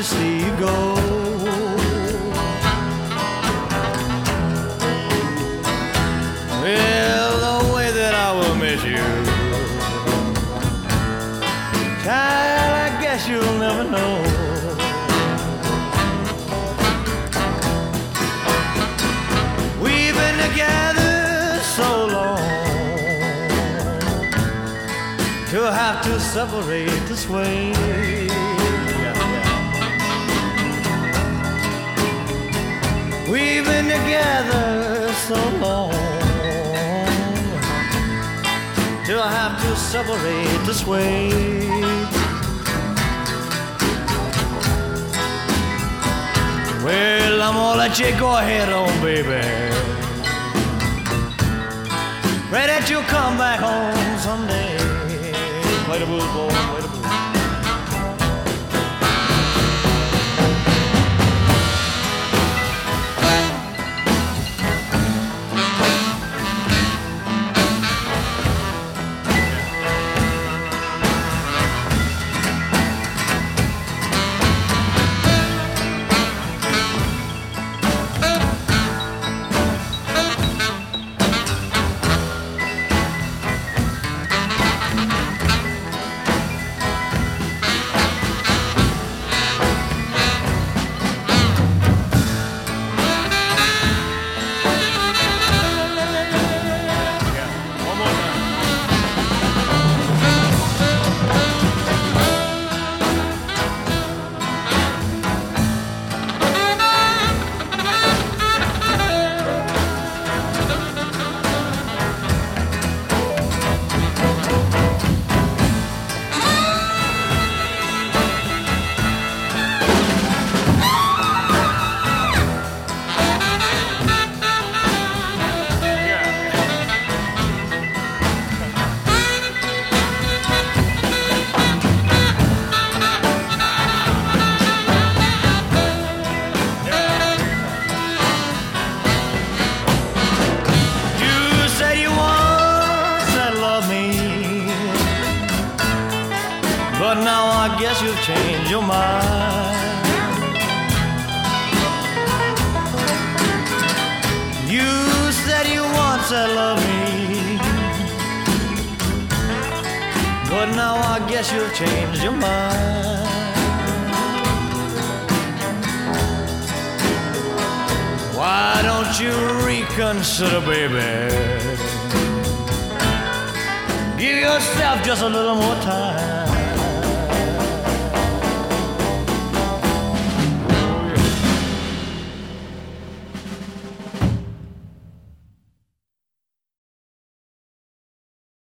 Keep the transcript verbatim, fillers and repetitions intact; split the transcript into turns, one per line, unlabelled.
to see you go. Well, the way that I will miss you, child, I guess you'll never know. We've been together so long to have to separate this way. We've been together so long to have to separate this way. Well, I'm gonna let you go ahead on, baby. Pray that you'll come back home someday. Play the blues, boy, play the blues. But now I guess you've changed your mind. You said you once had loved me, but now I guess you've changed your mind. Why don't you reconsider, baby? Give yourself just a little more time.